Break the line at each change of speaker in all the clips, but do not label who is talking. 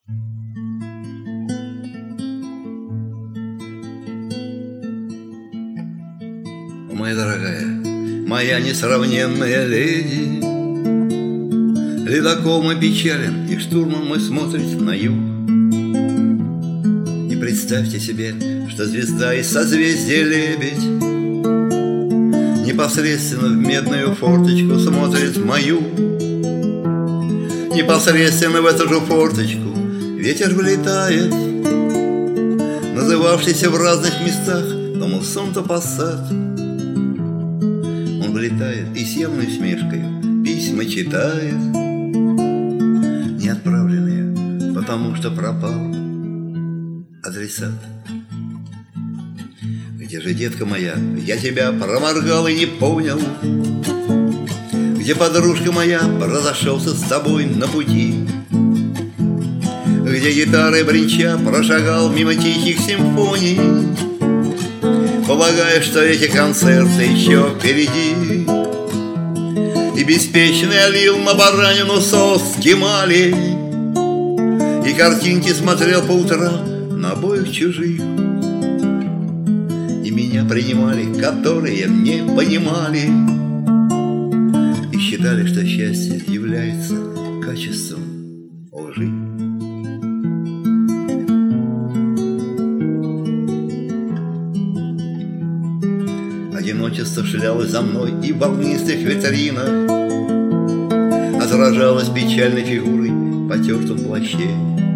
Моя дорогая, моя несравненная леди, ледокол мой печален, и штурман мой смотрит на юг. И представьте себе, что звезда из созвездия Лебедь непосредственно в медную форточку смотрит в мою. Непосредственно в эту же форточку ветер влетает, называвшийся в разных местах то Муссон, то Пассат. Он влетает и с явной усмешкою письма читает, не отправленные, потому что пропал адресат. Где же, детка моя, я тебя проморгал и не понял? Где, подружка моя, разошелся с тобой на пути? Где гитарой бренча прошагал мимо тихих симфоний, полагая, что эти концерты еще впереди? И беспечно я лил на баранину соус Кемали, и картинки смотрел по утрам на обоих чужих. И меня принимали, которые не понимали, и считали, что счастье является качеством лжи. Одиночество шлялось за мной, и в волнистых витринах отражалось печальной фигурой в потертом плаще.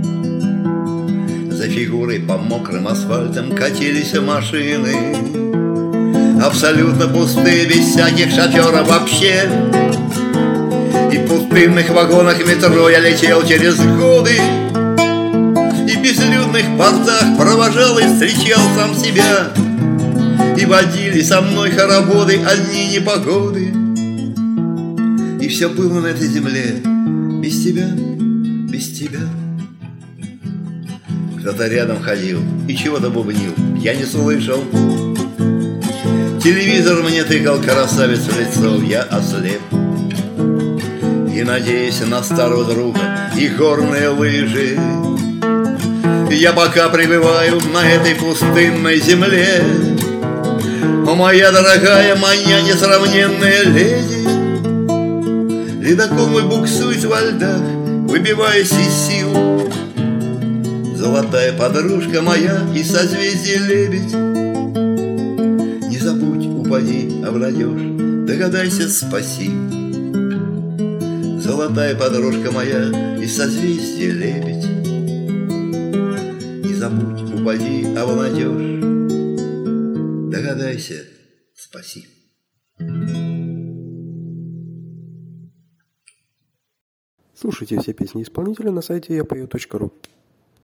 За фигурой по мокрым асфальтам катились машины, абсолютно пустые, без всяких шоферов вообще. И в пустынных вагонах метро я летел через годы, и в безлюдных портах провожал и встречал сам себя. И водили со мной хороводы одни непогоды. И все было на этой земле без тебя, без тебя. Кто-то рядом ходил и чего-то бубнил, я не слышал. Телевизор мне тыкал красавец в лицо, я ослеп. И надеясь на старого друга и горные лыжи, я пока пребываю на этой пустынной земле. О, моя дорогая, моя несравненная леди, ледокол мой буксует во льдах, выбиваясь из сил. Золотая подружка моя из созвездия Лебедь, не забудь, упади, обнадежь, догадайся, спаси. Золотая подружка моя из созвездия Лебедь, не забудь, упади, обнадежь, догадайся, спаси.
Слушайте все песни исполнителя на сайте yapeo.ru.